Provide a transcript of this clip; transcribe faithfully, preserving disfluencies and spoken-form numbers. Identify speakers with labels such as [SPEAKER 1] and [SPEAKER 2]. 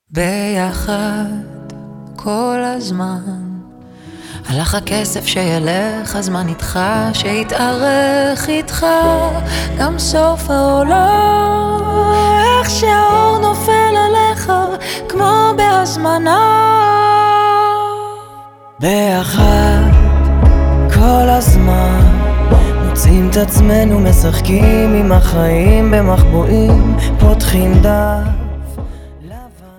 [SPEAKER 1] ביחד כל הזמן. הלך הכסף שילך, הזמן איתך, שיתארך איתך גם סוף העולם. איך שהאור נופל עליך כמו בהזמנה. ביחד כל הזמן מוצאים את עצמנו משחקים עם החיים במחבואים, פותחים דף